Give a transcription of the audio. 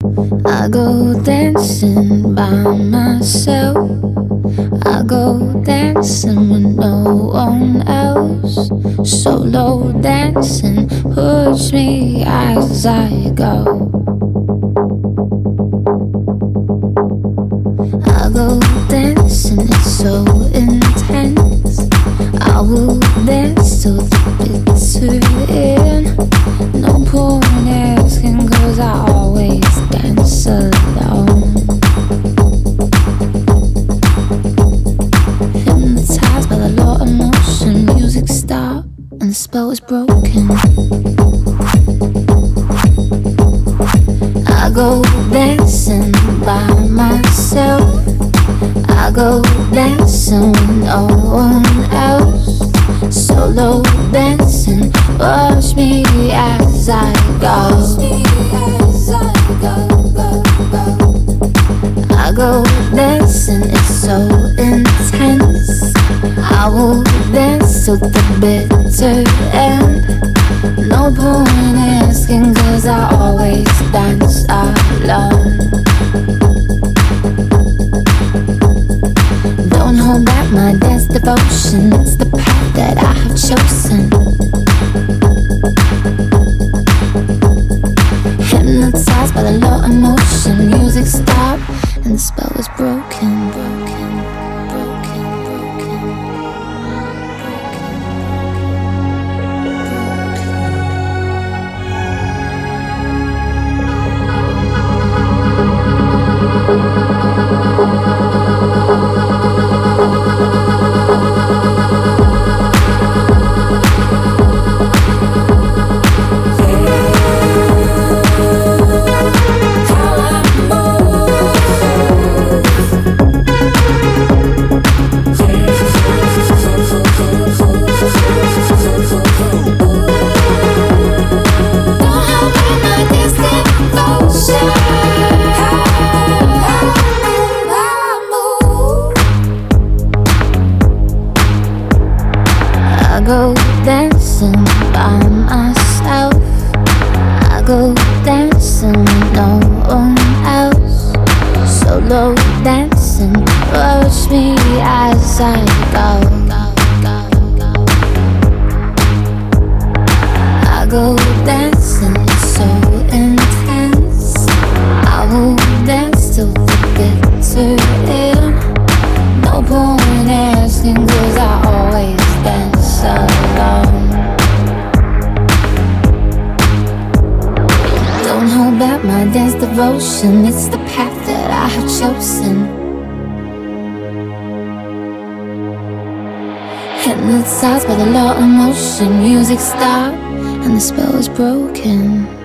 I go dancing by myself. I go dancing with no one else. Solo dancing push me as I go. I go dancing, it's so intense. I will dance till the bitter end. No point asking, cause I always dance alone. Hypnotized by the law of motion. Music stopped and the spell was broken. I go dancing by myself. I go dancing with no one else. Solo dancing, watch me as I go. I go dancing, it's so intense. I will dance till the bitter end. No point asking, cause I always dance alone. Don't hold back my dance devotion. It's the path that I have chosen. Hypnotized by the law of motion. Music stopped and the spell was broken. I go dancing by myself. I go dancing with no one else. Solo dancing, watch me as I go. I go dancing, it's so intense. I will dance till the bitter end. No point asking, cause I always dance alone. Don't hold back my dance devotion. It's the path that I have chosen. Hypnotized by the law of motion. Music stopped and the spell was broken.